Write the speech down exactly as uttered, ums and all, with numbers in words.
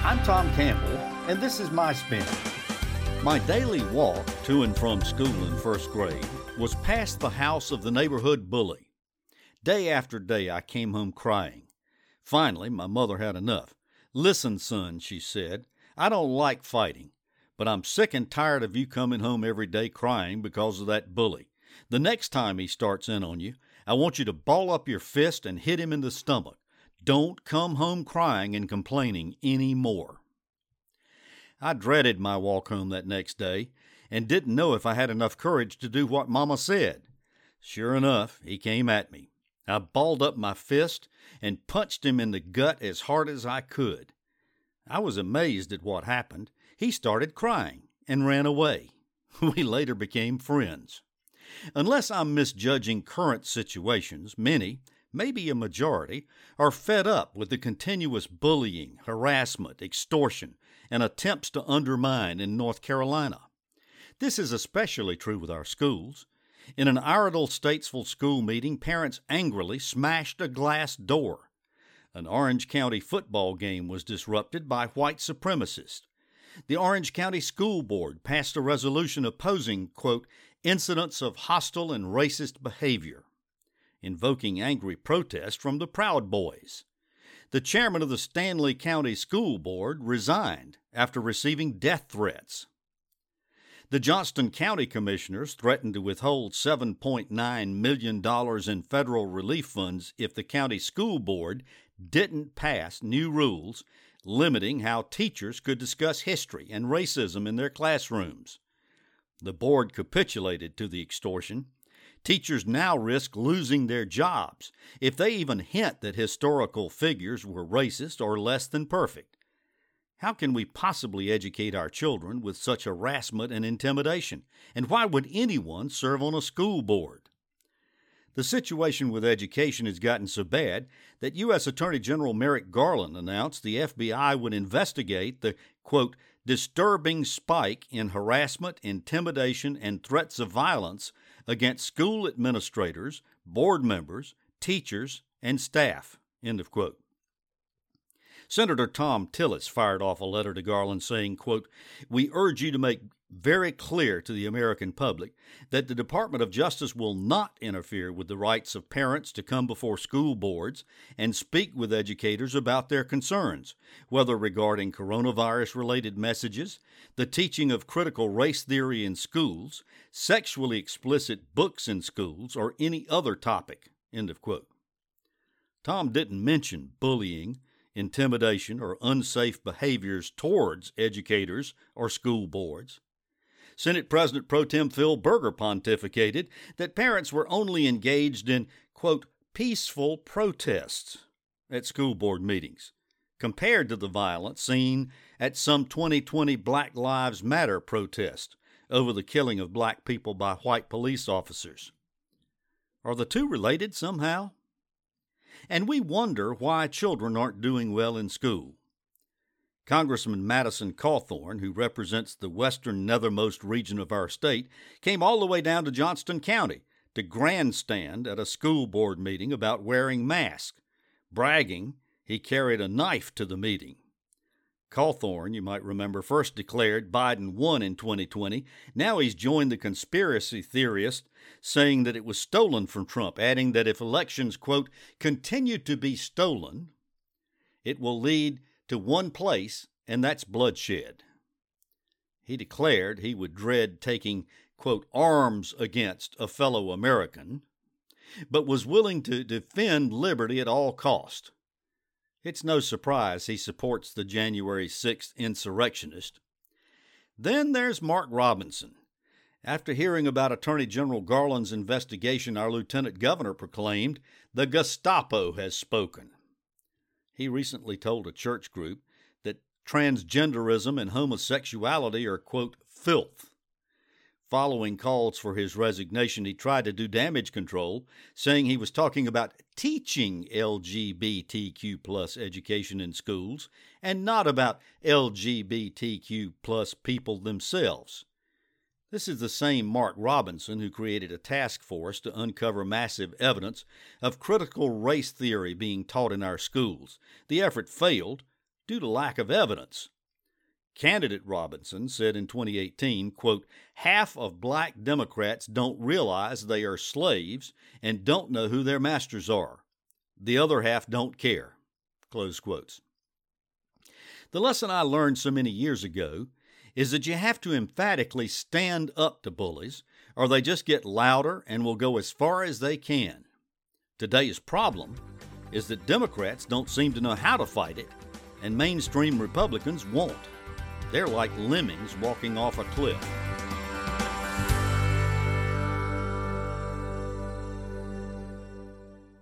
I'm Tom Campbell, and this is My Spin. My daily walk to and from school in first grade was past the house of the neighborhood bully. Day after day, I came home crying. Finally, my mother had enough. "Listen, son," she said, "I don't like fighting, but I'm sick and tired of you coming home every day crying because of that bully. The next time he starts in on you, I want you to ball up your fist and hit him in the stomach. Don't come home crying and complaining any more." I dreaded my walk home that next day and didn't know if I had enough courage to do what Mama said. Sure enough, he came at me. I balled up my fist and punched him in the gut as hard as I could. I was amazed at what happened. He started crying and ran away. We later became friends. Unless I'm misjudging current situations, many, maybe a majority, are fed up with the continuous bullying, harassment, extortion, and attempts to undermine in North Carolina. This is especially true with our schools. In an Iredell Statesville school meeting, parents angrily smashed a glass door. An Orange County football game was disrupted by white supremacists. The Orange County School Board passed a resolution opposing, quote, incidents of hostile and racist behavior, invoking angry protest from the Proud Boys. The chairman of the Stanley County School Board resigned after receiving death threats. The Johnston County Commissioners threatened to withhold seven point nine million dollars in federal relief funds if the county school board didn't pass new rules limiting how teachers could discuss history and racism in their classrooms. The board capitulated to the extortion. Teachers now risk losing their jobs if they even hint that historical figures were racist or less than perfect. How can we possibly educate our children with such harassment and intimidation? And why would anyone serve on a school board? The situation with education has gotten so bad that U S Attorney General Merrick Garland announced the F B I would investigate the, quote, disturbing spike in harassment, intimidation, and threats of violence against school administrators, board members, teachers, and staff, end of quote. Senator Thom Tillis fired off a letter to Garland saying, quote, we urge you to make very clear to the American public that the Department of Justice will not interfere with the rights of parents to come before school boards and speak with educators about their concerns, whether regarding coronavirus-related messages, the teaching of critical race theory in schools, sexually explicit books in schools, or any other topic, end of quote. Tom didn't mention bullying, intimidation, or unsafe behaviors towards educators or school boards. Senate President Pro Tem Phil Berger pontificated that parents were only engaged in, quote, peaceful protests at school board meetings, compared to the violence seen at some twenty twenty Black Lives Matter protest over the killing of black people by white police officers. Are the two related somehow? And we wonder why children aren't doing well in school. Congressman Madison Cawthorn, who represents the western nethermost region of our state, came all the way down to Johnston County to grandstand at a school board meeting about wearing masks, bragging he carried a knife to the meeting. Cawthorn, you might remember, first declared Biden won in twenty twenty. Now he's joined the conspiracy theorists, saying that it was stolen from Trump, adding that if elections, quote, continue to be stolen, it will lead to one place, and that's bloodshed. He declared he would dread taking, quote, arms against a fellow American, but was willing to defend liberty at all cost. It's no surprise he supports the January sixth insurrectionist. Then there's Mark Robinson. After hearing about Attorney General Garland's investigation, our lieutenant governor proclaimed, the Gestapo has spoken. He recently told a church group that transgenderism and homosexuality are, quote, filth. Following calls for his resignation, he tried to do damage control, saying he was talking about teaching L G B T Q plus education in schools and not about L G B T Q plus people themselves. This is the same Mark Robinson who created a task force to uncover massive evidence of critical race theory being taught in our schools. The effort failed, due to lack of evidence. Candidate Robinson said in twenty eighteen, quote, "Half of black Democrats don't realize they are slaves and don't know who their masters are. The other half don't care," close quotes. The lesson I learned so many years ago is that you have to emphatically stand up to bullies, or they just get louder and will go as far as they can. Today's problem is that Democrats don't seem to know how to fight it, and mainstream Republicans won't. They're like lemmings walking off a cliff.